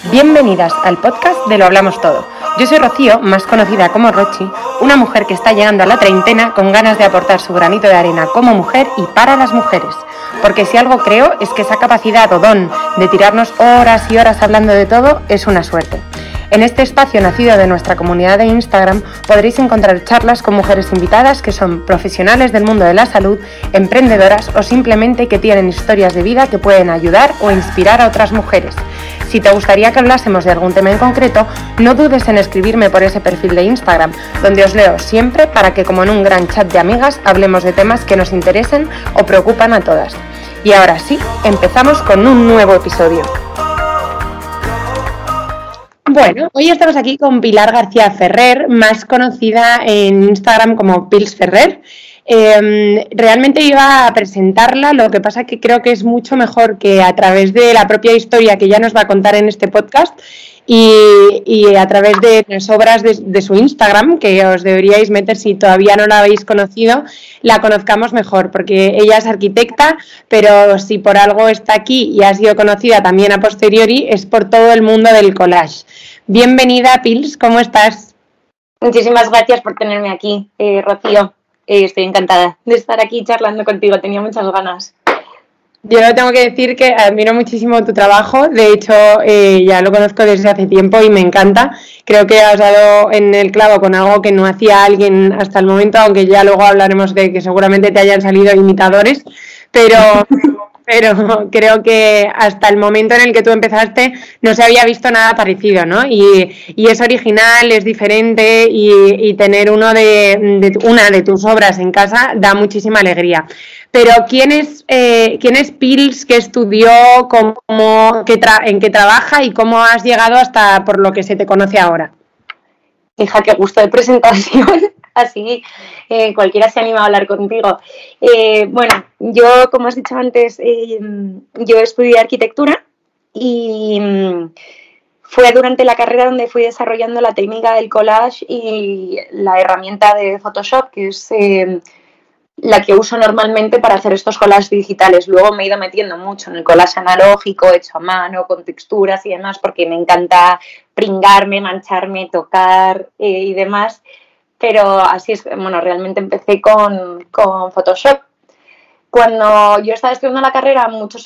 Bienvenidas al podcast de Lo Hablamos Todo. Yo soy Rocío, más conocida como Rochi, una mujer que está llegando a la treintena con ganas de aportar su granito de arena como mujer y para las mujeres. Porque si algo creo es que esa capacidad o don de tirarnos horas y horas hablando de todo es una suerte. En este espacio nacido de nuestra comunidad de Instagram podréis encontrar charlas con mujeres invitadas que son profesionales del mundo de la salud, emprendedoras o simplemente que tienen historias de vida que pueden ayudar o inspirar a otras mujeres. Si te gustaría que hablásemos de algún tema en concreto, no dudes en escribirme por ese perfil de Instagram, donde os leo siempre para que, como en un gran chat de amigas, hablemos de temas que nos interesen o preocupan a todas. Y ahora sí, empezamos con un nuevo episodio. Bueno, hoy estamos aquí con Pilar García Ferrer, más conocida en Instagram como Pils Ferrer. Realmente iba a presentarla, lo que pasa que creo que es mucho mejor que a través de la propia historia que ella nos va a contar en este podcast y a través de las obras de su Instagram, que os deberíais meter si todavía no la habéis conocido, la conozcamos mejor, porque ella es arquitecta, pero si por algo está aquí y ha sido conocida también a posteriori, es por todo el mundo del collage. Bienvenida, Pils, ¿cómo estás? Muchísimas gracias por tenerme aquí, Rocío. Estoy encantada de estar aquí charlando contigo, tenía muchas ganas. Yo tengo que decir que admiro muchísimo tu trabajo, de hecho ya lo conozco desde hace tiempo y me encanta. Creo que has dado en el clavo con algo que no hacía alguien hasta el momento, aunque ya luego hablaremos de que seguramente te hayan salido imitadores, pero creo que hasta el momento en el que tú empezaste no se había visto nada parecido, ¿no? Y es original, es diferente y tener una de tus obras en casa da muchísima alegría. Pero ¿quién es Pils? ¿Qué estudió? ¿En qué trabaja? ¿Y cómo has llegado hasta por lo que se te conoce ahora? Hija, qué gusto de presentación. Así cualquiera se anima a hablar contigo. Bueno, yo, como has dicho antes, yo estudié arquitectura y fue durante la carrera donde fui desarrollando la técnica del collage y la herramienta de Photoshop, que es la que uso normalmente para hacer estos collages digitales. Luego me he ido metiendo mucho en el collage analógico, hecho a mano, con texturas y demás, porque me encanta pringarme, mancharme, tocar y demás. Pero así es, bueno, realmente empecé con Photoshop. Cuando yo estaba estudiando la carrera, muchos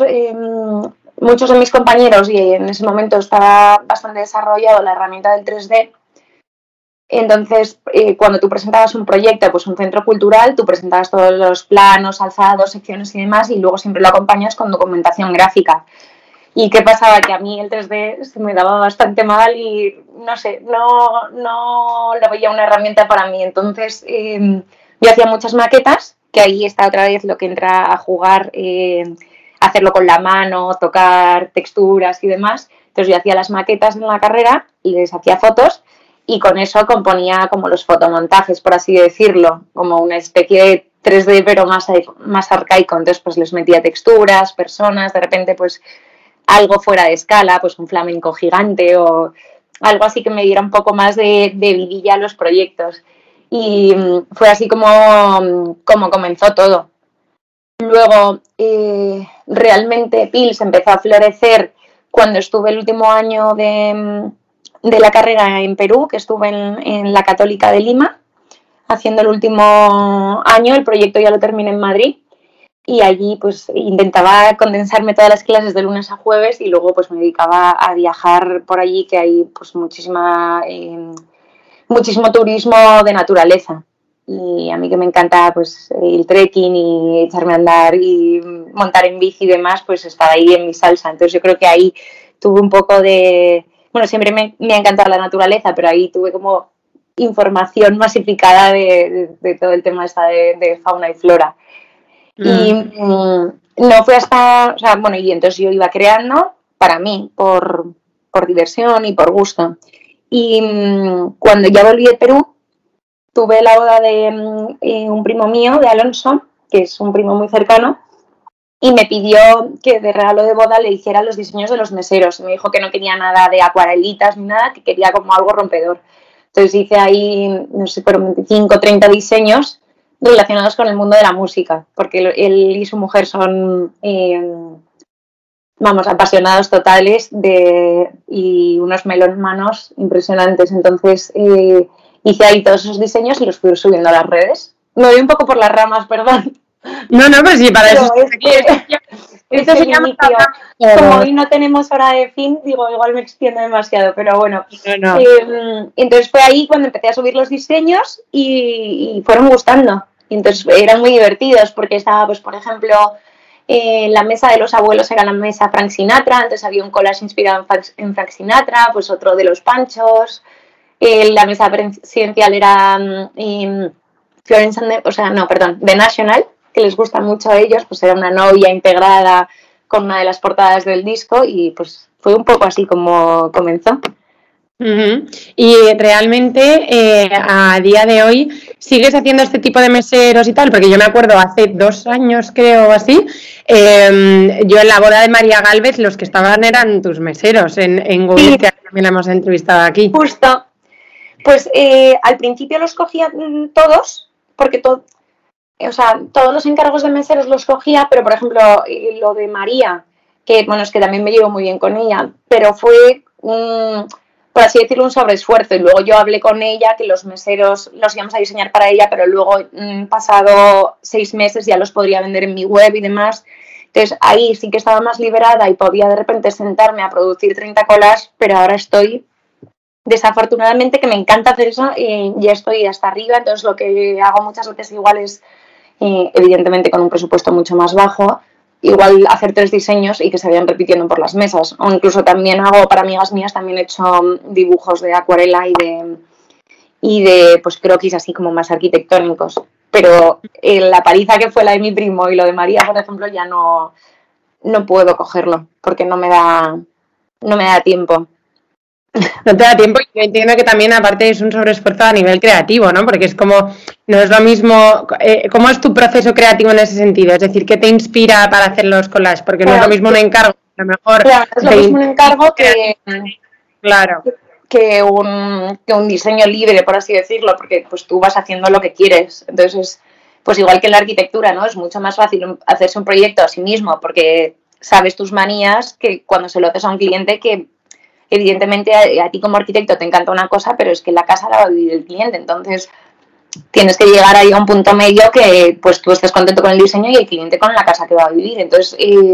de mis compañeros, y en ese momento estaba bastante desarrollado la herramienta del 3D, entonces cuando tú presentabas un proyecto, pues un centro cultural, tú presentabas todos los planos, alzados, secciones y demás, y luego siempre lo acompañas con documentación gráfica. ¿Y qué pasaba? Que a mí el 3D se me daba bastante mal y no sé, no lo veía una herramienta para mí. Entonces yo hacía muchas maquetas, que ahí está otra vez lo que entra a jugar, hacerlo con la mano, tocar texturas y demás. Entonces yo hacía las maquetas en la carrera, les hacía fotos y con eso componía como los fotomontajes, por así decirlo, como una especie de 3D pero más arcaico. Entonces pues les metía texturas, personas, de repente pues algo fuera de escala, pues un flamenco gigante o algo así que me diera un poco más de vidilla a los proyectos. Y fue así como comenzó todo. Luego, realmente Pils empezó a florecer cuando estuve el último año de la carrera en Perú, que estuve en la Católica de Lima, haciendo el último año. El proyecto ya lo terminé en Madrid. Y allí pues intentaba condensarme todas las clases de lunes a jueves y luego pues me dedicaba a viajar por allí, que hay pues muchísimo turismo de naturaleza. Y a mí que me encanta pues el trekking y echarme a andar y montar en bici y demás, pues estaba ahí en mi salsa. Entonces yo creo que ahí tuve un poco de... Bueno, siempre me ha encantado la naturaleza, pero ahí tuve como información masificada de todo el tema esta de fauna y flora. Y no fue hasta, o sea, bueno, y entonces yo iba creando para mí, por diversión y por gusto. Y cuando ya volví de Perú, tuve la boda de un primo mío, de Alonso, que es un primo muy cercano, y me pidió que de regalo de boda le hiciera los diseños de los meseros. Me dijo que no quería nada de acuarelitas ni nada, que quería como algo rompedor. Entonces hice ahí, no sé, por 25 o 30 diseños relacionados con el mundo de la música, porque él y su mujer son vamos, apasionados totales y unos melómanos impresionantes. Entonces hice ahí todos esos diseños y los fui subiendo a las redes. Me voy un poco por las ramas, perdón. No, pues sí, para eso. Esto se llama, como hoy no tenemos hora de fin, digo, igual me extiendo demasiado, pero bueno. No. Entonces fue ahí cuando empecé a subir los diseños y fueron gustando. Y entonces eran muy divertidos porque estaba, pues por ejemplo, la mesa de los abuelos era la mesa Frank Sinatra, entonces había un collage inspirado en Frank Sinatra, pues otro de los Panchos. La mesa presidencial era Florence and The National, que les gusta mucho a ellos, pues era una novia integrada con una de las portadas del disco y pues fue un poco así como comenzó. Uh-huh. Y realmente a día de hoy sigues haciendo este tipo de meseros y tal, porque yo me acuerdo hace 2 años creo así, yo en la boda de María Gálvez los que estaban eran tus meseros en Google, sí. Que también la hemos entrevistado aquí. Justo, pues al principio los cogía todos, porque todos los encargos de meseros los cogía, pero por ejemplo lo de María, que bueno, es que también me llevo muy bien con ella, pero fue por así decirlo, un sobreesfuerzo. Y luego yo hablé con ella que los meseros los íbamos a diseñar para ella, pero luego pasado 6 meses ya los podría vender en mi web y demás. Entonces ahí sí que estaba más liberada y podía de repente sentarme a producir 30 collages, pero ahora estoy, desafortunadamente, que me encanta hacer eso, ya estoy hasta arriba. Entonces lo que hago muchas veces igual es, evidentemente con un presupuesto mucho más bajo, igual hacer 3 diseños y que se vayan repitiendo por las mesas. O incluso también hago, para amigas mías, también he hecho dibujos de acuarela y de pues croquis así como más arquitectónicos. Pero la paliza que fue la de mi primo y lo de María, por ejemplo, ya no puedo cogerlo porque no me da tiempo. No te da tiempo y yo entiendo que también aparte es un sobreesfuerzo a nivel creativo, ¿no? Porque es como, no es lo mismo, ¿cómo es tu proceso creativo en ese sentido? Es decir, ¿qué te inspira para hacer los collages? Porque no es lo mismo un encargo, a lo mejor... Claro, es lo mismo un encargo que... Claro. Que un diseño libre, por así decirlo, porque pues tú vas haciendo lo que quieres. Entonces, pues igual que en la arquitectura, ¿no? Es mucho más fácil hacerse un proyecto a sí mismo porque sabes tus manías que cuando se lo haces a un cliente que evidentemente a ti como arquitecto te encanta una cosa, pero es que en la casa la va a vivir el cliente. Entonces, tienes que llegar ahí a un punto medio que pues tú estés contento con el diseño y el cliente con la casa que va a vivir. Entonces,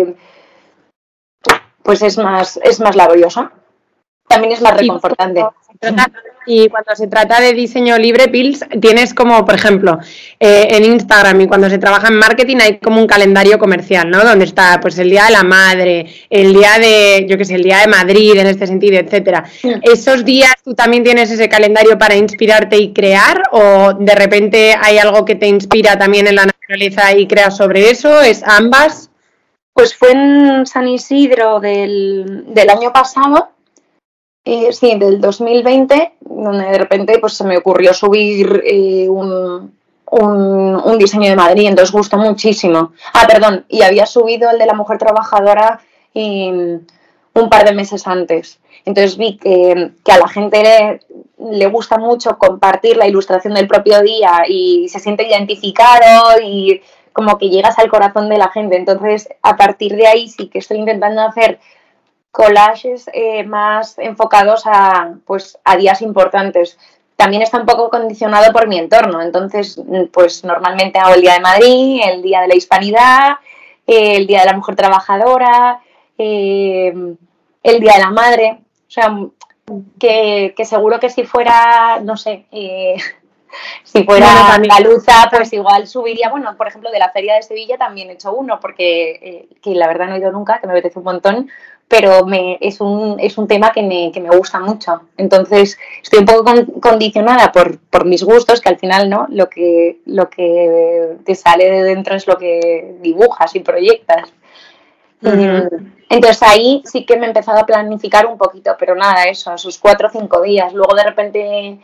pues es más laborioso. También es más reconfortante. Y cuando se trata de diseño libre, Pils, tienes como, por ejemplo, en Instagram y cuando se trabaja en marketing hay como un calendario comercial, ¿no? Donde está pues el día de la madre, el día de, yo qué sé, el día de Madrid en este sentido, etcétera. Sí. ¿Esos días tú también tienes ese calendario para inspirarte y crear o de repente hay algo que te inspira también en la naturaleza y creas sobre eso? ¿Es ambas? Pues fue en San Isidro del año pasado. Sí, del 2020, donde de repente pues se me ocurrió subir un diseño de Madrid, entonces gustó muchísimo. Y había subido el de la mujer trabajadora un par de meses antes. Entonces vi que a la gente le gusta mucho compartir la ilustración del propio día y se siente identificado y como que llegas al corazón de la gente. Entonces, a partir de ahí sí que estoy intentando hacer collages más enfocados a días importantes. También está un poco condicionado por mi entorno, entonces pues normalmente hago el Día de Madrid, el Día de la Hispanidad, el Día de la Mujer Trabajadora, el Día de la Madre, o sea, que seguro que si fuera, no sé, si fuera andaluza, pues igual subiría, bueno, por ejemplo, de la Feria de Sevilla también he hecho uno, porque que la verdad no he ido nunca, que me apetece un montón, pero es un tema que me gusta mucho. Entonces, estoy un poco condicionada por mis gustos, que al final, ¿no? Lo que te sale de dentro es lo que dibujas y proyectas. Uh-huh. Entonces ahí sí que me he empezado a planificar un poquito, pero nada, eso, esos 4 o 5 días. Luego de repente...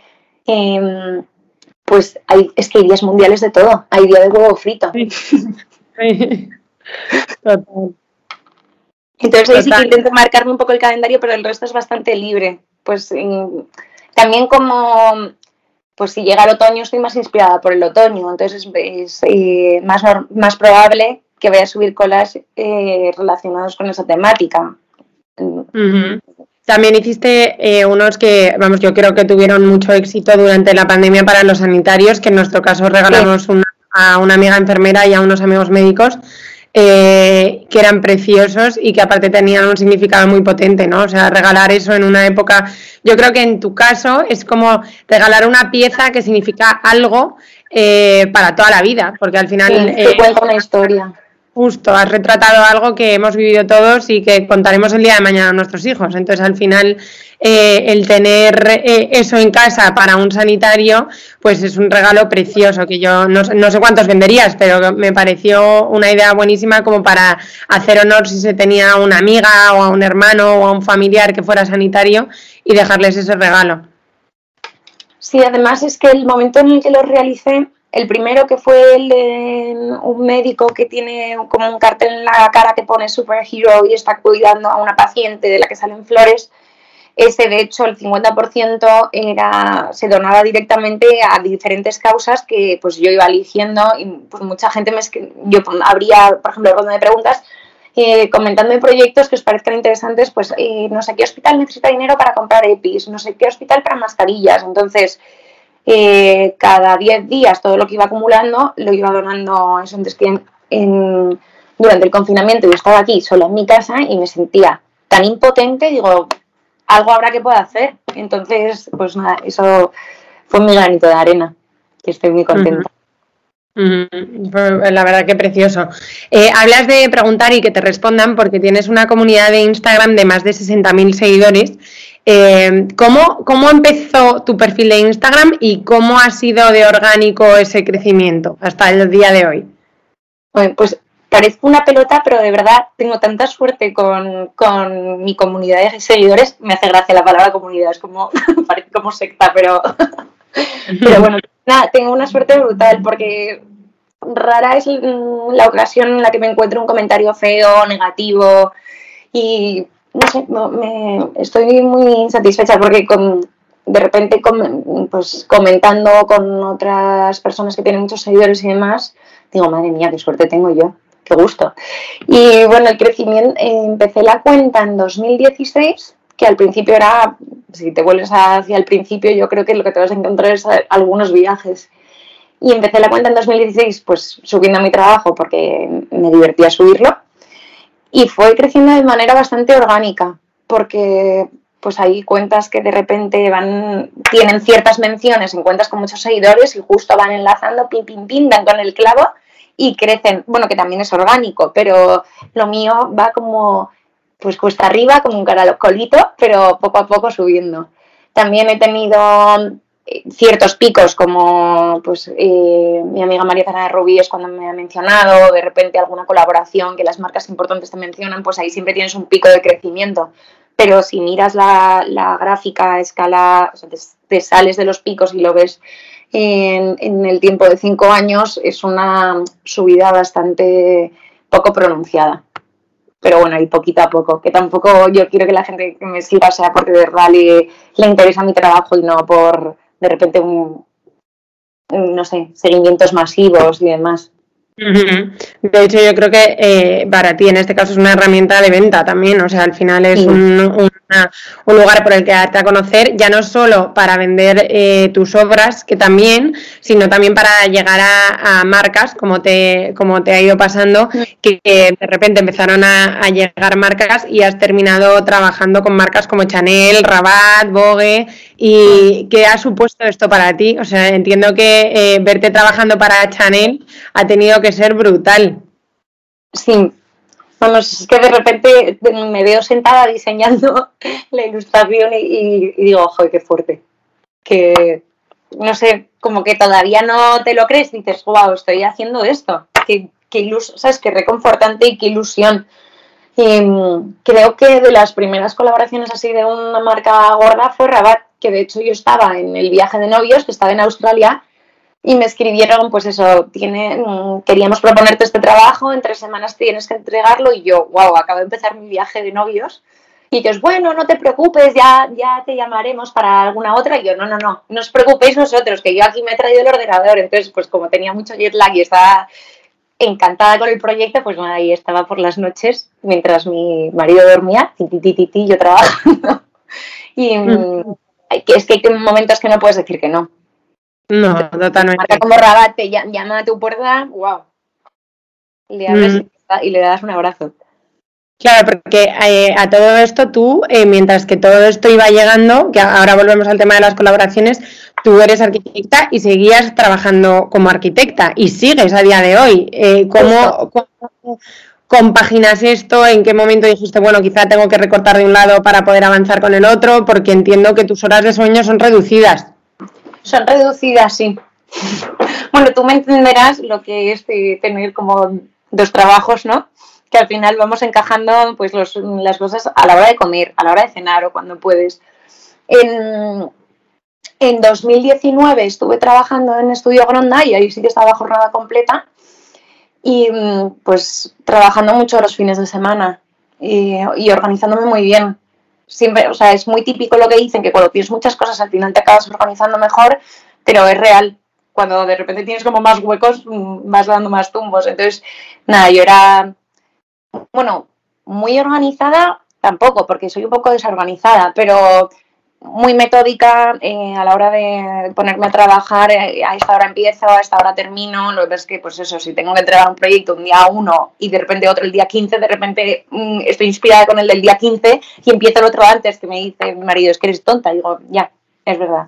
pues es que hay días mundiales de todo. Hay día de huevo frito. Sí. Total. Entonces ahí sí que intento marcarme un poco el calendario, pero el resto es bastante libre. Pues también como, pues si llega el otoño estoy más inspirada por el otoño, entonces es más probable que voy a subir colas relacionados con esa temática. Uh-huh. También hiciste unos que, vamos, yo creo que tuvieron mucho éxito durante la pandemia para los sanitarios, que en nuestro caso regalamos a una amiga enfermera y a unos amigos médicos, que eran preciosos y que aparte tenían un significado muy potente, ¿no? O sea, regalar eso en una época, yo creo que en tu caso es como regalar una pieza que significa algo para toda la vida, porque al final... te cuenta una historia. Justo, has retratado algo que hemos vivido todos y que contaremos el día de mañana a nuestros hijos. Entonces, al final, el tener eso en casa para un sanitario, pues es un regalo precioso, que yo no sé cuántos venderías, pero me pareció una idea buenísima como para hacer honor si se tenía a una amiga o a un hermano o a un familiar que fuera sanitario y dejarles ese regalo. Sí, además es que el momento en el que lo realicé, el primero, que fue el de un médico que tiene como un cartel en la cara que pone Superhero y está cuidando a una paciente de la que salen flores, ese de hecho el 50% se donaba directamente a diferentes causas que pues yo iba eligiendo, y pues mucha gente yo abría, por ejemplo, ronda de preguntas comentando proyectos que os parezcan interesantes, pues no sé qué hospital necesita dinero para comprar EPIs, no sé qué hospital para mascarillas. Entonces cada 10 días todo lo que iba acumulando lo iba donando eso. Entonces que durante el confinamiento yo estaba aquí sola en mi casa y me sentía tan impotente, digo, algo habrá que pueda hacer. Entonces, pues nada, eso fue mi granito de arena, que estoy muy contenta. La verdad que precioso. Hablas de preguntar y que te respondan porque tienes una comunidad de Instagram de más de 60.000 seguidores. ¿Cómo empezó tu perfil de Instagram y cómo ha sido de orgánico ese crecimiento hasta el día de hoy? Bueno, pues parezco una pelota, pero de verdad tengo tanta suerte con mi comunidad de seguidores. Me hace gracia la palabra comunidad, es como parece como secta, pero bueno, nada, tengo una suerte brutal porque rara es la ocasión en la que me encuentro un comentario feo, negativo, y no sé, estoy muy satisfecha porque de repente pues comentando con otras personas que tienen muchos seguidores y demás, digo, madre mía, qué suerte tengo yo, qué gusto. Y bueno, el crecimiento, empecé la cuenta en 2016, que al principio era, si te vuelves hacia el principio, yo creo que lo que te vas a encontrar es algunos viajes. Y empecé la cuenta en 2016, pues subiendo mi trabajo porque me divertía subirlo. Y fue creciendo de manera bastante orgánica, porque pues hay cuentas que de repente tienen ciertas menciones en cuentas con muchos seguidores y justo van enlazando, pim, pim, pim, dan con el clavo y crecen. Bueno, que también es orgánico, pero lo mío va como, pues cuesta arriba, como un caracolito, pero poco a poco subiendo. También he tenido ciertos picos, como pues mi amiga María Fernández Rubí es cuando me ha mencionado, de repente alguna colaboración que las marcas importantes te mencionan, pues ahí siempre tienes un pico de crecimiento. Pero si miras la gráfica a escala, o sea, te sales de los picos y lo ves en el tiempo de 5 años, es una subida bastante poco pronunciada. Pero bueno, y poquito a poco, que tampoco yo quiero que la gente que me siga sea porque de verdad le interesa mi trabajo y no por de repente no sé, seguimientos masivos y demás. De hecho, yo creo que para ti en este caso es una herramienta de venta también, o sea, al final es un lugar por el que darte a conocer, ya no solo para vender tus obras, que también, sino también para llegar a marcas, como te ha ido pasando, que de repente empezaron a llegar marcas y has terminado trabajando con marcas como Chanel, Rabat, Vogue. ¿Y qué ha supuesto esto para ti? O sea, entiendo que verte trabajando para Chanel ha tenido que ser brutal. Sí, vamos, es que de repente me veo sentada diseñando la ilustración y digo, joder, qué fuerte. Que, no sé, como que todavía no te lo crees, dices, wow, estoy haciendo esto. Qué ilusión, ¿sabes? Qué reconfortante y qué ilusión. Creo que de las primeras colaboraciones así de una marca gorda fue Rabat, que de hecho yo estaba en el viaje de novios, que estaba en Australia, y me escribieron, pues eso, queríamos proponerte este trabajo, en 3 semanas tienes que entregarlo, y yo, wow, acabo de empezar mi viaje de novios, y ellos, bueno, no te preocupes, ya te llamaremos para alguna otra, y yo, no os preocupéis vosotros, que yo aquí me he traído el ordenador. Entonces, pues como tenía mucho jet lag y estaba encantada con el proyecto, pues nada, ahí estaba por las noches, mientras mi marido dormía, yo trabajando. Y que es que hay momentos que no puedes decir que no. No, Entonces, totalmente. marca como Rabat, te llama a tu puerta, wow. Le abres y le das un abrazo. Claro, porque a todo esto tú, mientras que todo esto iba llegando, que ahora volvemos al tema de las colaboraciones, tú eres arquitecta y seguías trabajando como arquitecta y sigues a día de hoy. ¿Cómo compaginas esto? ¿En qué momento dijiste, bueno, quizá tengo que recortar de un lado para poder avanzar con el otro? Porque entiendo que tus horas de sueño son reducidas. Son reducidas, sí. Bueno, tú me entenderás lo que es tener como 2 trabajos, ¿no? Que al final vamos encajando pues las cosas a la hora de comer, a la hora de cenar o cuando puedes. En 2019 estuve trabajando en Estudio Gronda y ahí sí que estaba jornada completa y pues trabajando mucho los fines de semana y organizándome muy bien. Siempre, o sea, es muy típico lo que dicen, que cuando tienes muchas cosas al final te acabas organizando mejor, pero es real. Cuando de repente tienes como más huecos, vas dando más tumbos. Entonces, nada, yo era, bueno, muy organizada tampoco, porque soy un poco desorganizada, pero muy metódica a la hora de ponerme a trabajar, a esta hora empiezo, a esta hora termino. Lo que pasa es que, pues eso, si tengo que entregar un proyecto un día 1 y de repente otro el día 15, de repente estoy inspirada con el del día 15 y empiezo el otro antes, que me dice mi marido, es que eres tonta. Y digo, ya, es verdad.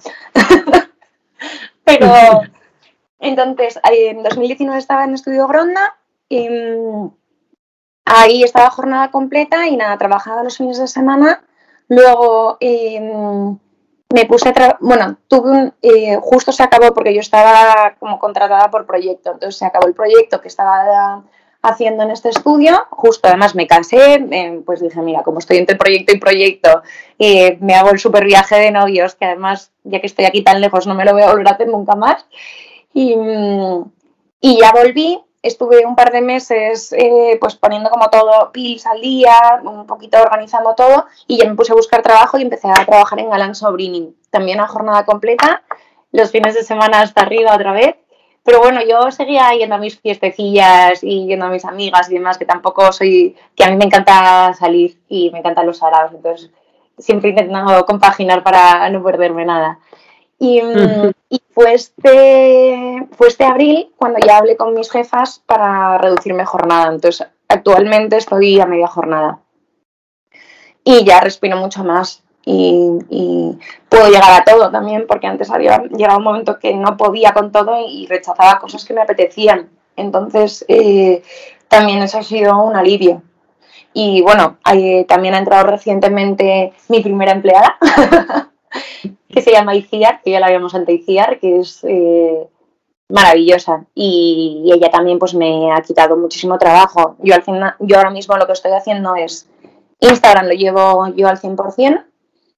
Pero entonces, en 2019 estaba en Estudio Gronda y ahí estaba jornada completa y nada, trabajaba los fines de semana. Luego me puse bueno, justo se acabó porque yo estaba como contratada por proyecto, entonces se acabó el proyecto que estaba haciendo en este estudio, justo además me cansé, pues dije, mira, como estoy entre proyecto y proyecto, me hago el super viaje de novios, que además, ya que estoy aquí tan lejos, no me lo voy a volver a hacer nunca más, y ya volví. Estuve un par de meses pues poniendo como todo pils al día, un poquito organizando todo y ya me puse a buscar trabajo y empecé a trabajar en Galán Sobrini, también a jornada completa, los fines de semana hasta arriba otra vez. Pero bueno, yo seguía yendo a mis fiestecillas y yendo a mis amigas y demás, que tampoco soy, que a mí me encanta salir y me encantan los saraos, entonces siempre intentando compaginar para no perderme nada. Y fue este abril cuando ya hablé con mis jefas para reducirme jornada. Entonces, actualmente estoy a media jornada. Y ya respiro mucho más. Y puedo llegar a todo también, porque antes había llegado un momento que no podía con todo y rechazaba cosas que me apetecían. Entonces, también eso ha sido un alivio. Y bueno, también ha entrado recientemente mi primera empleada. Que se llama Iciar, que ya la habíamos ante Iciar, que es maravillosa y ella también pues me ha quitado muchísimo trabajo. Yo ahora mismo lo que estoy haciendo es Instagram, lo llevo yo al 100%,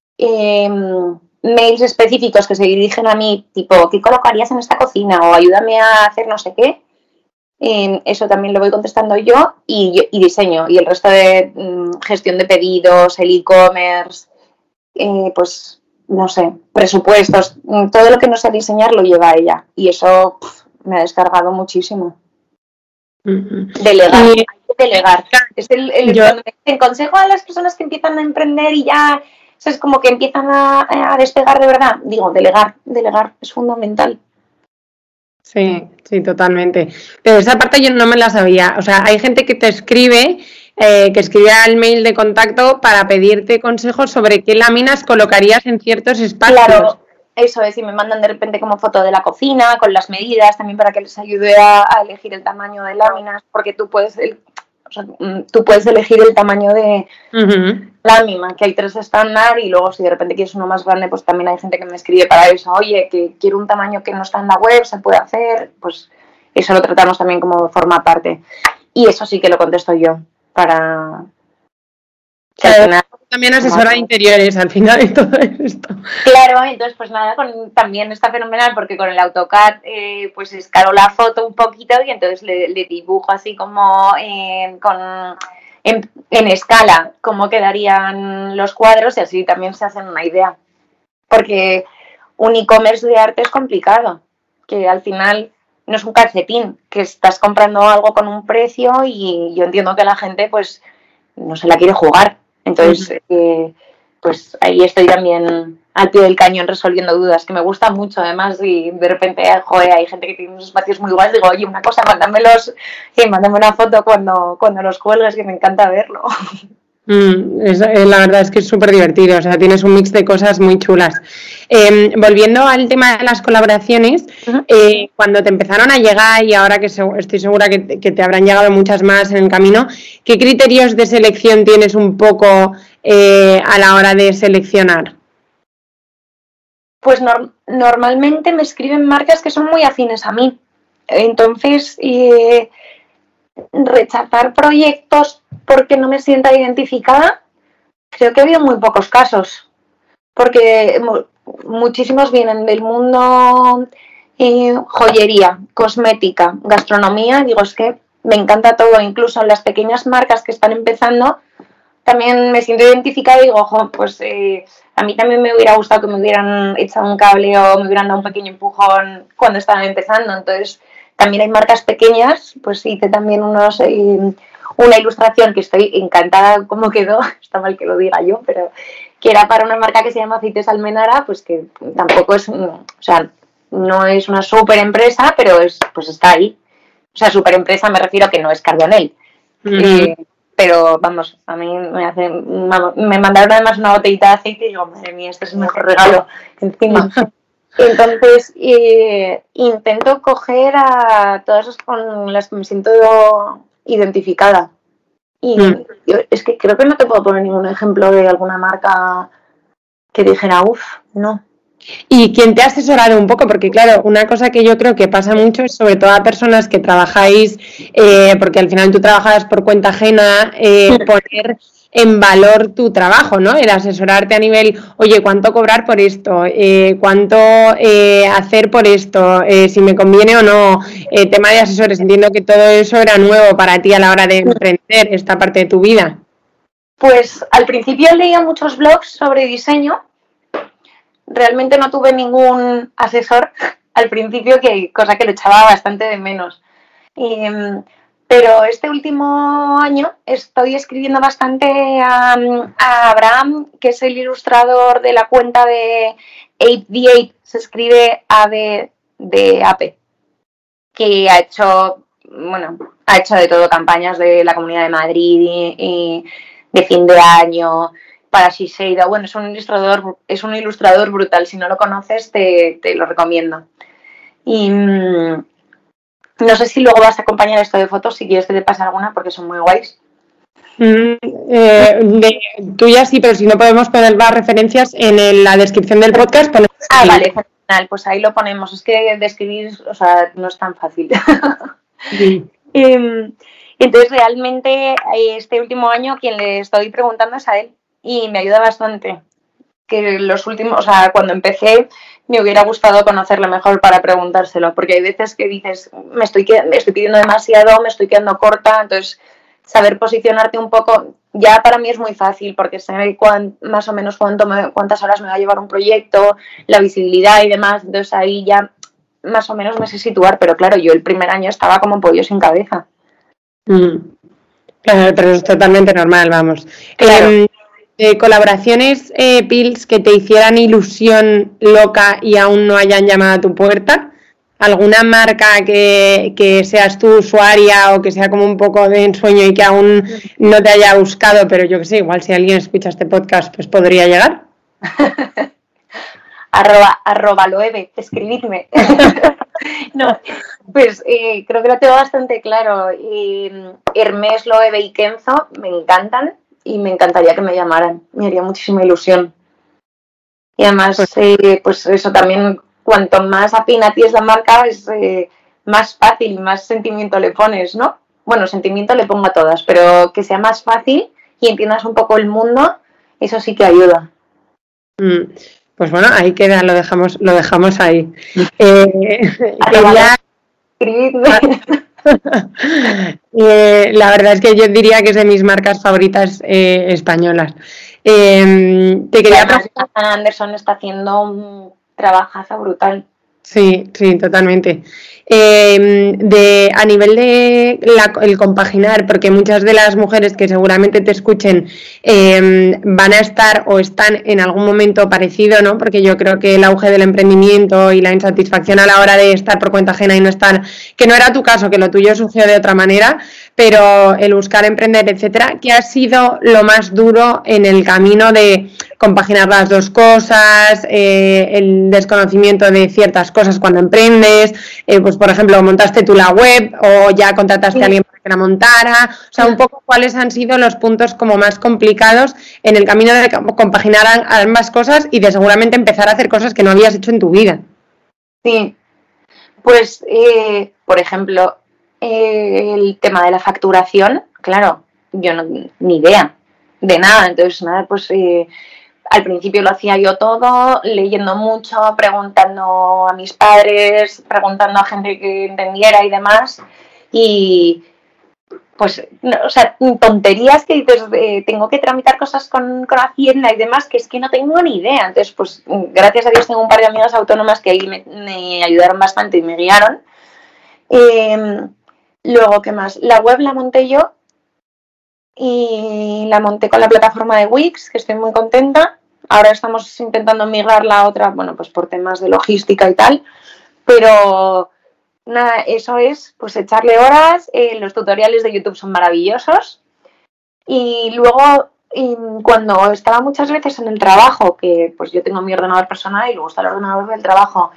mails específicos que se dirigen a mí, tipo, ¿qué colocarías en esta cocina? O ayúdame a hacer no sé qué. Eso también lo voy contestando yo y diseño. Y el resto de gestión de pedidos, el e-commerce, pues no sé, presupuestos, todo lo que no sé diseñar lo lleva ella y eso me ha descargado muchísimo. Delegar, hay que delegar. Es cuando me dicen consejo a las personas que empiezan a emprender y ya es como que empiezan a despegar de verdad. Digo, delegar es fundamental. Sí, sí, totalmente. Pero esa parte yo no me la sabía. O sea, hay gente que te escribe, que escribe al mail de contacto para pedirte consejos sobre qué láminas colocarías en ciertos espacios. Claro, eso es, y me mandan de repente como foto de la cocina, con las medidas, también para que les ayude a elegir el tamaño de láminas, porque tú puedes elegir el tamaño de lámina, que hay 3 estándar y luego si de repente quieres uno más grande, pues también hay gente que me escribe para eso, oye, que quiero un tamaño que no está en la web, se puede hacer, pues eso lo tratamos también como forma parte. Y eso sí que lo contesto yo, para... Claro, también asesora de interiores al final de todo esto. Claro, entonces pues nada, también está fenomenal porque con el AutoCAD pues escalo la foto un poquito y entonces le dibujo así como en escala cómo quedarían los cuadros y así también se hacen una idea. Porque un e-commerce de arte es complicado, que al final no es un calcetín, que estás comprando algo con un precio y yo entiendo que la gente pues no se la quiere jugar. Entonces, pues ahí estoy también al pie del cañón resolviendo dudas, que me gusta mucho además, y de repente, joder, hay gente que tiene unos espacios muy guays, digo, oye, una cosa, mándame una foto cuando los cuelgues, que me encanta verlo. La verdad es que es súper divertido, o sea, tienes un mix de cosas muy chulas. Volviendo al tema de las colaboraciones, cuando te empezaron a llegar, y ahora que estoy segura que te habrán llegado muchas más en el camino, ¿qué criterios de selección tienes un poco a la hora de seleccionar? Pues normalmente me escriben marcas que son muy afines a mí. Entonces, rechazar proyectos porque no me sienta identificada, creo que ha habido muy pocos casos. Porque muchísimos vienen del mundo joyería, cosmética, gastronomía. Digo, es que me encanta todo. Incluso en las pequeñas marcas que están empezando, también me siento identificada y digo, ojo, pues a mí también me hubiera gustado que me hubieran echado un cable o me hubieran dado un pequeño empujón cuando estaban empezando. Entonces, también hay marcas pequeñas, pues hice también una ilustración que estoy encantada cómo quedó, está mal que lo diga yo, pero que era para una marca que se llama Aceites Almenara, pues que tampoco es, o sea, no es una super empresa, pero pues está ahí. O sea, super empresa me refiero a que no es Cardonel. Pero vamos, a mí me mandaron además una botellita de aceite y digo, madre mía, este es el mejor regalo encima. Entonces, intento coger a todas las con las que me siento identificada. Y yo, es que creo que no te puedo poner ningún ejemplo de alguna marca que dijera, no. ¿Y quién te ha asesorado un poco? Porque claro, una cosa que yo creo que pasa mucho es sobre todo a personas que trabajáis, porque al final tú trabajas por cuenta ajena, poner en valor tu trabajo, ¿no? El asesorarte a nivel, oye, ¿cuánto cobrar por esto? ¿Cuánto hacer por esto? Si me conviene o no. Tema de asesores, entiendo que todo eso era nuevo para ti a la hora de emprender esta parte de tu vida. Pues al principio leía muchos blogs sobre diseño. Realmente no tuve ningún asesor al principio, cosa que le echaba bastante de menos. Pero este último año estoy escribiendo bastante a Abraham, que es el ilustrador de la cuenta de Ape the Ape, se escribe ABDAP, que ha hecho de todo, campañas de la Comunidad de Madrid y de fin de año, para Shiseido. Bueno, es un ilustrador brutal. Si no lo conoces, te lo recomiendo. Y no sé si luego vas a acompañar esto de fotos, si quieres que te pase alguna, porque son muy guays. Tuyas sí, pero si no podemos poner las referencias en la descripción del podcast. Vale, fenomenal, pues ahí lo ponemos. Es que describir, o sea, no es tan fácil. Sí. Entonces, realmente, este último año, quien le estoy preguntando es a él. Y me ayuda bastante. Que cuando empecé me hubiera gustado conocerle mejor para preguntárselo, porque hay veces que dices, me estoy pidiendo demasiado, me estoy quedando corta. Entonces, saber posicionarte un poco ya para mí es muy fácil, porque sé más o menos cuántas horas me va a llevar un proyecto, la visibilidad y demás. Entonces ahí ya más o menos me sé situar, pero claro, yo el primer año estaba como pollo sin cabeza. Claro, pero es totalmente normal, vamos. Claro. Colaboraciones, Pils, que te hicieran ilusión loca y aún no hayan llamado a tu puerta. ¿Alguna marca que seas tú usuaria o que sea como un poco de ensueño y que aún no te haya buscado, pero yo que sé, igual si alguien escucha este podcast, pues podría llegar? @ Loewe, escribidme. No, pues creo que lo tengo bastante claro. Hermès, Loewe y Kenzo me encantan y me encantaría que me llamaran. Me haría muchísima ilusión. Y además, pues eso también, cuanto más afín a ti es la marca, es más fácil y más sentimiento le pones, ¿no? Bueno, sentimiento le pongo a todas, pero que sea más fácil y entiendas un poco el mundo, eso sí que ayuda. Pues bueno, ahí queda, lo dejamos ahí. La verdad es que yo diría que es de mis marcas favoritas españolas. Te quería preguntar. Anderson está haciendo un trabajazo brutal. Sí, totalmente. a nivel de el compaginar, porque muchas de las mujeres que seguramente te escuchen van a estar o están en algún momento parecido, ¿no? Porque yo creo que el auge del emprendimiento y la insatisfacción a la hora de estar por cuenta ajena y no estar, que no era tu caso, que lo tuyo surgió de otra manera, pero el buscar emprender, etcétera, ¿qué ha sido lo más duro en el camino de compaginar las dos cosas, el desconocimiento de ciertas cosas cuando emprendes, pues por ejemplo, montaste tú la web o ya contrataste a alguien para que la montara, o sea, un poco cuáles han sido los puntos como más complicados en el camino de compaginar ambas cosas y de seguramente empezar a hacer cosas que no habías hecho en tu vida. Sí, pues, por ejemplo, el tema de la facturación, claro, yo no, ni idea de nada, entonces nada, pues al principio lo hacía yo todo, leyendo mucho, preguntando a mis padres, preguntando a gente que entendiera y demás, y pues, no, o sea, tonterías que dices, tengo que tramitar cosas con Hacienda y demás, que es que no tengo ni idea. Entonces, pues, gracias a Dios tengo un par de amigas autónomas que ahí me ayudaron bastante y me guiaron. Luego, ¿qué más? La web la monté yo y la monté con la plataforma de Wix, que estoy muy contenta. Ahora estamos intentando migrarla a otra, bueno, pues por temas de logística y tal, pero nada, eso es, pues echarle horas, los tutoriales de YouTube son maravillosos y luego cuando estaba muchas veces en el trabajo, que pues yo tengo mi ordenador personal y luego está el ordenador del trabajo,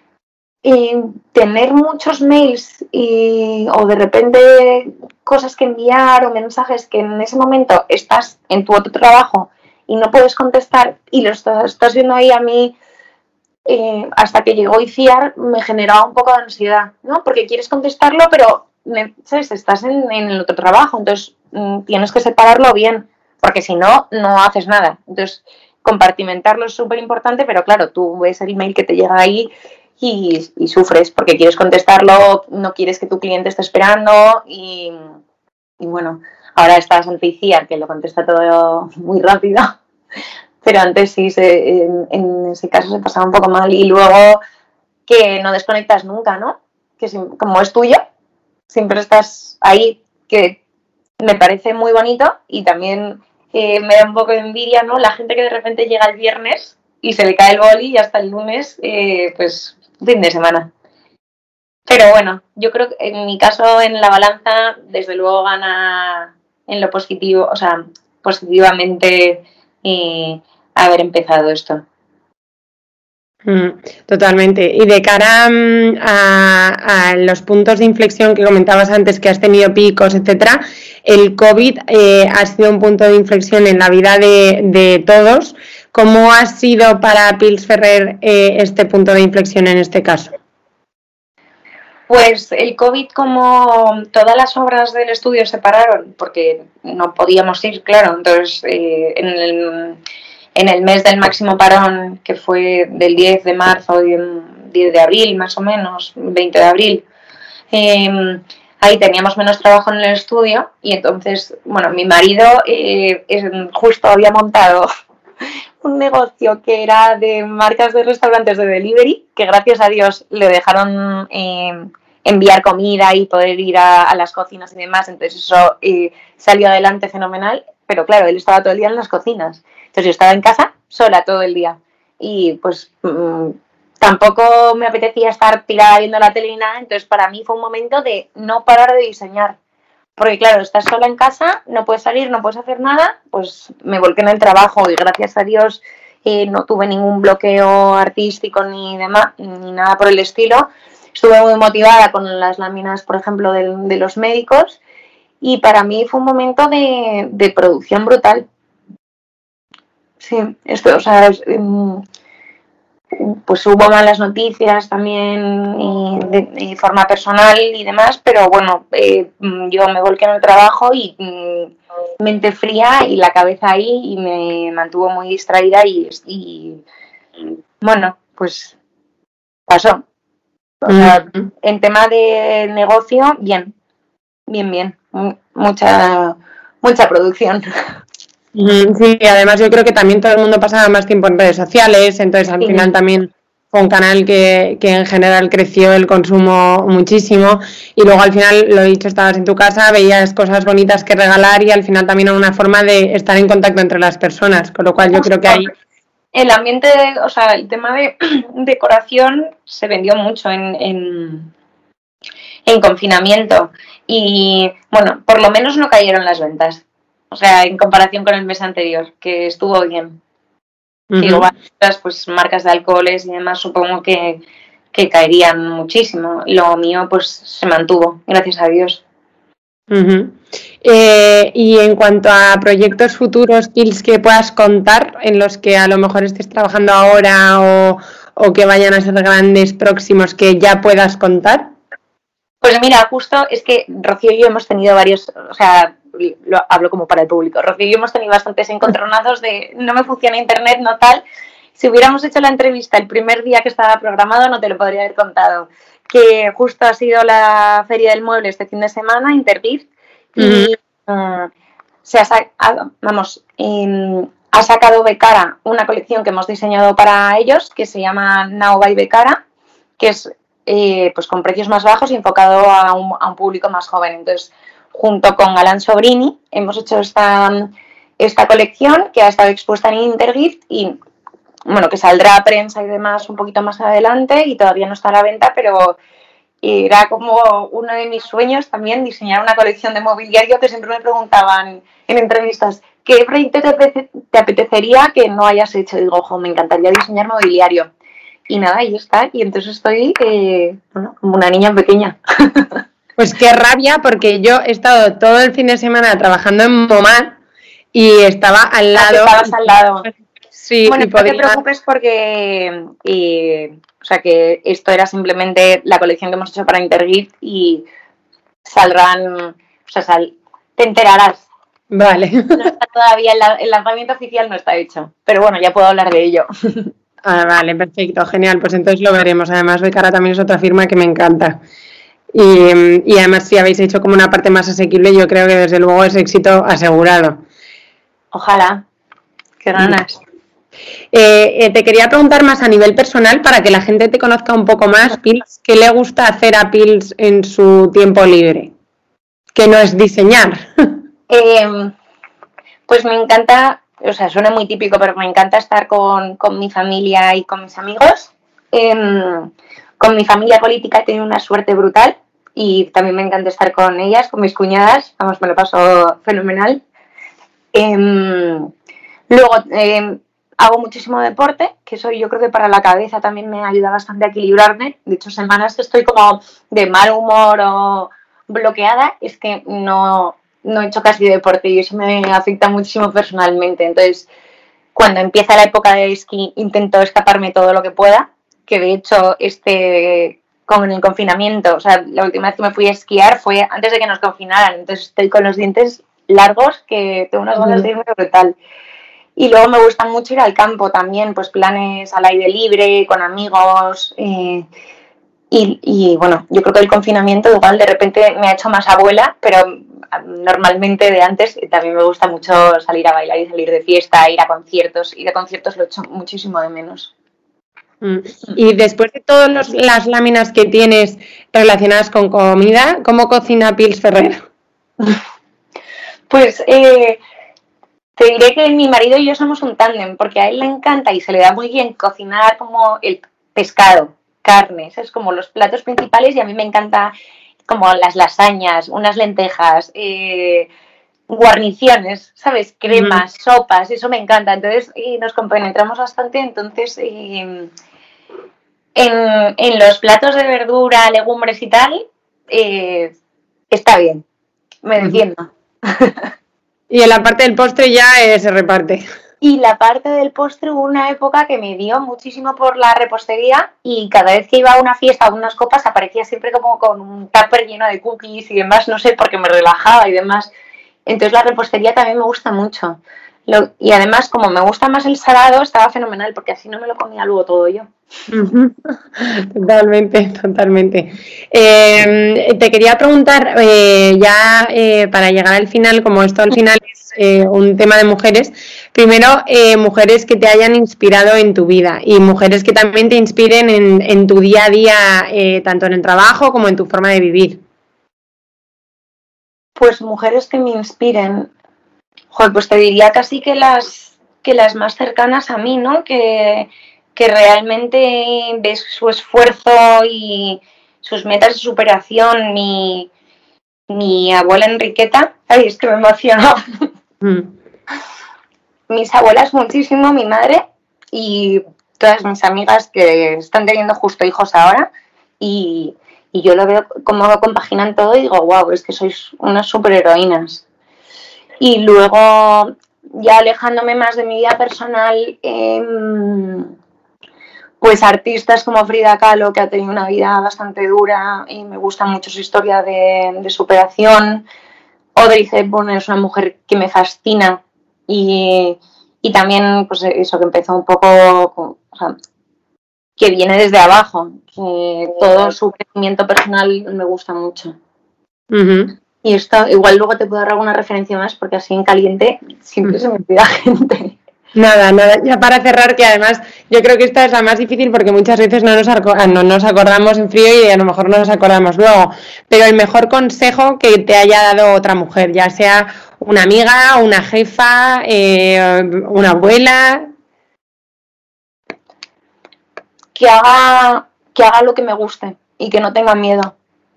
tener muchos mails o de repente cosas que enviar o mensajes que en ese momento estás en tu otro trabajo y no puedes contestar y lo estás viendo ahí, a mí hasta que llegó ICIAR me generaba un poco de ansiedad, ¿no? Porque quieres contestarlo, pero ¿sabes? Estás en el otro trabajo, entonces tienes que separarlo bien, porque si no, no haces nada. Entonces, compartimentarlo es súper importante, pero claro, tú ves el email que te llega ahí y sufres porque quieres contestarlo, no quieres que tu cliente esté esperando y bueno, ahora estás ante ICIAR, que lo contesta todo muy rápido. Pero antes sí, en ese caso se pasaba un poco mal. Y luego que no desconectas nunca, ¿no? Que como es tuyo, siempre estás ahí, que me parece muy bonito y también me da un poco de envidia, ¿no? La gente que de repente llega el viernes y se le cae el boli y hasta el lunes, pues fin de semana. Pero bueno, yo creo que en mi caso en la balanza, desde luego gana en lo positivo, o sea, positivamente haber empezado esto. Totalmente. Y de cara a los puntos de inflexión que comentabas antes, que has tenido picos, etcétera, el COVID ha sido un punto de inflexión en la vida de todos. ¿Cómo ha sido para Pils Ferrer este punto de inflexión en este caso? Pues el COVID, como todas las obras del estudio se pararon porque no podíamos ir, claro, entonces en el mes del máximo parón, que fue del 10 de marzo, 10 de abril más o menos, 20 de abril, ahí teníamos menos trabajo en el estudio y entonces, bueno, mi marido justo había montado un negocio que era de marcas de restaurantes de delivery, que gracias a Dios le dejaron enviar comida y poder ir a las cocinas y demás, entonces eso salió adelante fenomenal, pero claro, él estaba todo el día en las cocinas, entonces yo estaba en casa sola todo el día y pues tampoco me apetecía estar tirada viendo la tele ni nada, entonces para mí fue un momento de no parar de diseñar, porque claro, estás sola en casa, no puedes salir, no puedes hacer nada, pues me volqué en el trabajo y gracias a Dios no tuve ningún bloqueo artístico ni demás, ni nada por el estilo. Estuve muy motivada con las láminas, por ejemplo, de los médicos y para mí fue un momento de producción brutal. Sí, esto, o sea, pues hubo malas noticias también de forma personal y demás, pero bueno, yo me volqué en el trabajo y mente fría y la cabeza ahí y me mantuvo muy distraída y bueno, pues pasó. O sea, en tema de negocio, bien, mucha producción. Sí, además yo creo que también todo el mundo pasaba más tiempo en redes sociales, entonces al final también fue un canal que en general creció el consumo muchísimo y luego al final, lo he dicho, estabas en tu casa, veías cosas bonitas que regalar y al final también era una forma de estar en contacto entre las personas, con lo cual yo creo que ahí... El ambiente, o sea, el tema de decoración se vendió mucho en confinamiento y, bueno, por lo menos no cayeron las ventas. O sea, en comparación con el mes anterior, que estuvo bien. Que igual pues marcas de alcoholes y demás supongo que caerían muchísimo. Lo mío pues se mantuvo, gracias a Dios. Y en cuanto a proyectos futuros, Pils, que puedas contar en los que a lo mejor estés trabajando ahora o que vayan a ser grandes próximos que ya puedas contar. Pues mira, justo es que Rocío y yo hemos tenido varios, o sea, lo hablo como para el público, Rocío y yo hemos tenido bastantes encontronazos de no me funciona internet, no tal. Si hubiéramos hecho la entrevista el primer día que estaba programado no te lo podría haber contado. Que justo ha sido la Feria del Mueble este fin de semana, Intergift, y se ha sacado Becara una colección que hemos diseñado para ellos que se llama Now by Becara, que es pues con precios más bajos y enfocado a un público más joven. Entonces, junto con Alan Sobrini, hemos hecho esta colección que ha estado expuesta en Intergift y, bueno, que saldrá a prensa y demás un poquito más adelante y todavía no está a la venta, pero era como uno de mis sueños también diseñar una colección de mobiliario que siempre me preguntaban en entrevistas, ¿qué proyecto te apetecería que no hayas hecho? Y digo, ojo, me encantaría diseñar mobiliario. Y nada, ahí está. Y entonces estoy, bueno, como una niña pequeña. Pues qué rabia, porque yo he estado todo el fin de semana trabajando en Momar y estaba al lado. Estabas al lado. Sí, bueno, no te preocupes porque, o sea, que esto era simplemente la colección que hemos hecho para Intergift y saldrán, o sea, te enterarás. Vale. No está todavía, el lanzamiento oficial no está hecho, pero bueno, ya puedo hablar de ello. Ah, vale, perfecto, genial, pues entonces lo veremos. Además, Becara también es otra firma que me encanta. Y además, si habéis hecho como una parte más asequible, yo creo que desde luego es éxito asegurado. Ojalá, qué ganas. Te quería preguntar más a nivel personal para que la gente te conozca un poco más, Pils, ¿qué le gusta hacer a Pils en su tiempo libre? Que no es diseñar. Pues me encanta, o sea, suena muy típico, pero me encanta estar con mi familia y con mis amigos. Con mi familia política he tenido una suerte brutal y también me encanta estar con ellas, con mis cuñadas, vamos, me lo paso fenomenal. Luego hago muchísimo deporte, que eso yo creo que para la cabeza también me ayuda bastante a equilibrarme. De hecho, semanas que estoy como de mal humor o bloqueada, es que no he hecho casi deporte y eso me afecta muchísimo personalmente. Entonces, cuando empieza la época de esquí, intento escaparme todo lo que pueda, que de hecho con el confinamiento, o sea, la última vez que me fui a esquiar fue antes de que nos confinaran, entonces estoy con los dientes largos que tengo unas ganas de irme brutal. Y luego me gusta mucho ir al campo también, pues planes al aire libre, con amigos. Y bueno, yo creo que el confinamiento igual de repente me ha hecho más abuela, pero normalmente de antes también me gusta mucho salir a bailar y salir de fiesta, ir a conciertos. Y de conciertos lo echo muchísimo de menos. Y después de todas las láminas que tienes relacionadas con comida, ¿cómo cocina Pils Ferrer? Pues te diré que mi marido y yo somos un tándem, porque a él le encanta y se le da muy bien cocinar como el pescado, carnes, es como los platos principales y a mí me encanta como las lasañas, unas lentejas, guarniciones, ¿sabes? Cremas, sopas, eso me encanta. Entonces nos compenetramos bastante, entonces en los platos de verdura, legumbres y tal, está bien, me defiendo. Y en la parte del postre ya se reparte. Y la parte del postre hubo una época que me dio muchísimo por la repostería y cada vez que iba a una fiesta o unas copas aparecía siempre como con un tupper lleno de cookies y demás, no sé, porque me relajaba y demás. Entonces la repostería también me gusta mucho. Y además, como me gusta más el salado, estaba fenomenal, porque así no me lo comía luego todo yo. Totalmente. Te quería preguntar, para llegar al final, como esto al final es un tema de mujeres, primero, mujeres que te hayan inspirado en tu vida y mujeres que también te inspiren en tu día a día, tanto en el trabajo como en tu forma de vivir. Pues mujeres que me inspiren, joder, pues te diría casi que las más cercanas a mí, ¿no? Que realmente ves su esfuerzo y sus metas de superación. Mi abuela Enriqueta, ay, es que me emociona. Mis abuelas muchísimo, mi madre y todas mis amigas que están teniendo justo hijos ahora, y yo lo veo cómo compaginan todo y digo, wow, es que sois unas superheroínas. Y luego, ya alejándome más de mi vida personal, pues artistas como Frida Kahlo, que ha tenido una vida bastante dura y me gusta mucho su historia de superación. Audrey Hepburn es una mujer que me fascina y también, pues eso, que empezó un poco, o sea, que viene desde abajo, que todo su crecimiento personal me gusta mucho. Y esto, igual luego te puedo dar alguna referencia más, porque así en caliente siempre se me olvida gente. Nada, ya para cerrar, que además yo creo que esta es la más difícil porque muchas veces no nos acordamos en frío y a lo mejor no nos acordamos luego, pero el mejor consejo que te haya dado otra mujer, ya sea una amiga, una jefa, una abuela. Que haga lo que me guste y que no tenga miedo.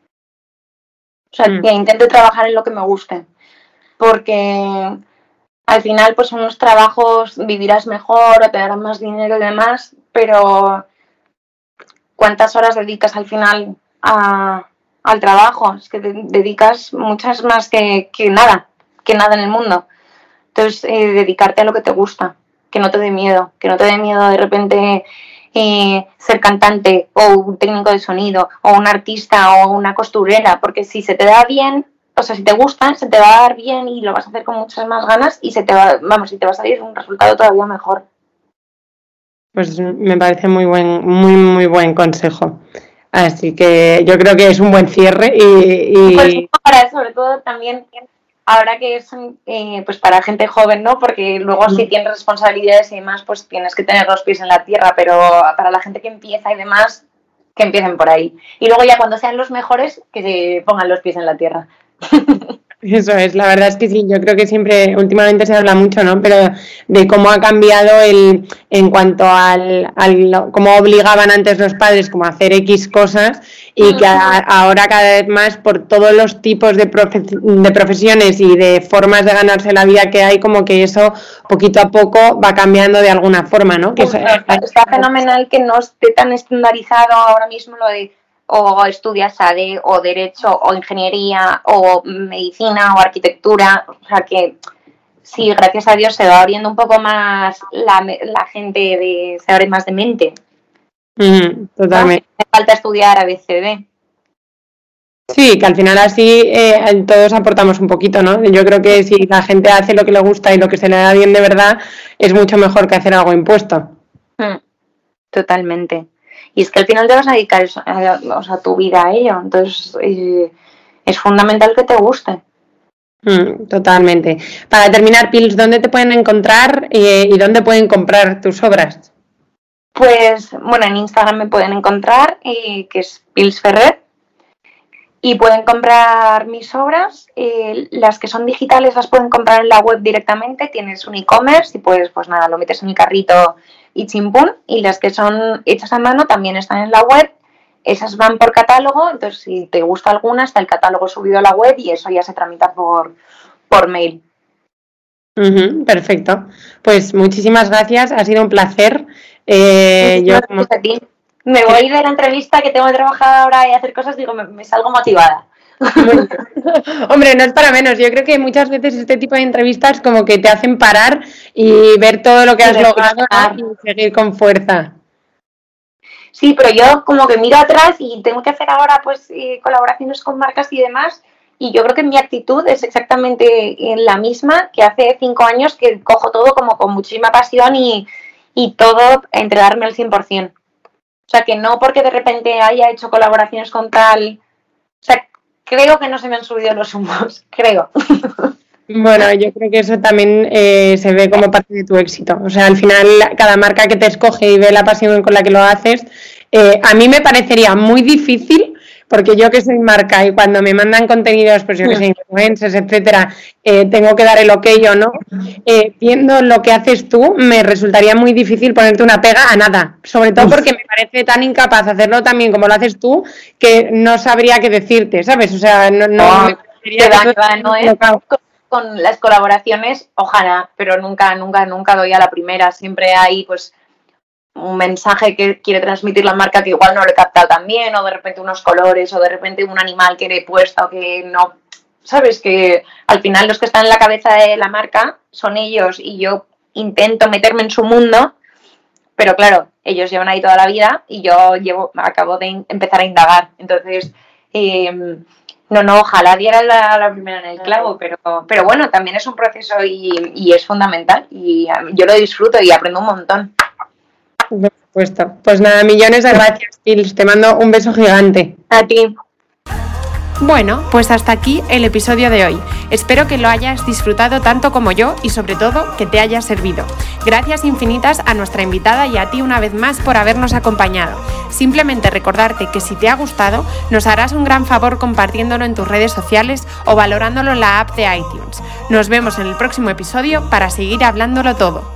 O sea, que intente trabajar en lo que me guste, porque al final, pues unos trabajos vivirás mejor o te darán más dinero y demás, pero ¿cuántas horas dedicas al final al trabajo? Es que dedicas muchas más que nada en el mundo. Entonces, dedicarte a lo que te gusta, que no te dé miedo, de repente ser cantante o un técnico de sonido o un artista o una costurera, porque si se te da bien, o sea, si te gusta, se te va a dar bien y lo vas a hacer con muchas más ganas y te va a salir un resultado todavía mejor. Pues me parece muy muy buen consejo. Así que yo creo que es un buen cierre y... Pues para, sobre todo también ahora que es pues para gente joven, ¿no? Porque luego si tienes responsabilidades y demás, pues tienes que tener los pies en la tierra, pero para la gente que empieza y demás, que empiecen por ahí. Y luego ya cuando sean los mejores, que se pongan los pies en la tierra. Eso es, la verdad es que sí, yo creo que siempre, últimamente se habla mucho, ¿no? Pero de cómo ha cambiado en cuanto al cómo obligaban antes los padres como a hacer X cosas y que ahora cada vez más por todos los tipos de profesiones y de formas de ganarse la vida que hay, como que eso poquito a poco va cambiando de alguna forma, ¿no? Que está fenomenal que no esté tan estandarizado ahora mismo lo de o estudias ADE, o Derecho, o Ingeniería, o Medicina, o Arquitectura. O sea que sí, gracias a Dios se va abriendo un poco más la gente, se abre más de mente. Totalmente. No hace falta estudiar ABCD. Sí, que al final así todos aportamos un poquito, ¿no? Yo creo que si la gente hace lo que le gusta y lo que se le da bien de verdad, es mucho mejor que hacer algo impuesto. Totalmente. Y es que al final te vas a dedicar tu vida a ello, entonces es fundamental que te guste. Totalmente. Para terminar, Pils, ¿dónde te pueden encontrar y dónde pueden comprar tus obras? Pues, bueno, en Instagram me pueden encontrar, que es Pils Ferrer, y pueden comprar mis obras. Las que son digitales las pueden comprar en la web directamente, tienes un e-commerce y pues nada, lo metes en el carrito y chimpún, y las que son hechas a mano también están en la web. Esas van por catálogo, entonces si te gusta alguna, está el catálogo subido a la web y eso ya se tramita por mail. Perfecto. Pues muchísimas gracias, ha sido un placer. Gracias a ti. Me voy de la entrevista, que tengo que trabajar ahora y hacer cosas, digo, me salgo motivada. Hombre, no es para menos. Yo creo que muchas veces este tipo de entrevistas como que te hacen parar y ver todo lo que has logrado y seguir con fuerza. Sí, pero yo como que miro atrás y tengo que hacer ahora pues colaboraciones con marcas y demás, Y yo creo que mi actitud es exactamente la misma que hace 5 años, que cojo todo como con muchísima pasión y todo entregarme al 100%. O sea, que no porque de repente haya hecho colaboraciones con tal... O sea, creo que no se me han subido los humos, creo. Bueno, yo creo que eso también se ve como parte de tu éxito. O sea, al final, cada marca que te escoge y ve la pasión con la que lo haces, a mí me parecería muy difícil, porque yo que soy marca y cuando me mandan contenidos, pues yo que sé, influencers, etcétera, tengo que dar el ok o no. Viendo lo que haces tú, me resultaría muy difícil ponerte una pega a nada. Sobre todo porque me parece tan incapaz hacerlo también como lo haces tú, que no sabría qué decirte, ¿sabes? O sea, no me parecería con las colaboraciones, ojalá, pero nunca doy a la primera. Siempre hay pues un mensaje que quiere transmitir la marca que igual no lo he captado tan bien, o de repente unos colores, o de repente un animal que le he puesto que no... Sabes que al final los que están en la cabeza de la marca son ellos y yo intento meterme en su mundo, pero claro, ellos llevan ahí toda la vida y yo acabo de empezar a indagar. Entonces, no, ojalá diera la primera en el clavo, pero bueno, también es un proceso y es fundamental y yo lo disfruto y aprendo un montón. Por supuesto. Pues nada, millones de gracias, Pils. Te mando un beso gigante. A ti. Bueno, pues hasta aquí el episodio de hoy. Espero que lo hayas disfrutado tanto como yo y sobre todo que te haya servido. Gracias infinitas a nuestra invitada y a ti una vez más por habernos acompañado. Simplemente recordarte que si te ha gustado, nos harás un gran favor compartiéndolo en tus redes sociales o valorándolo en la app de iTunes. Nos vemos en el próximo episodio para seguir hablándolo todo.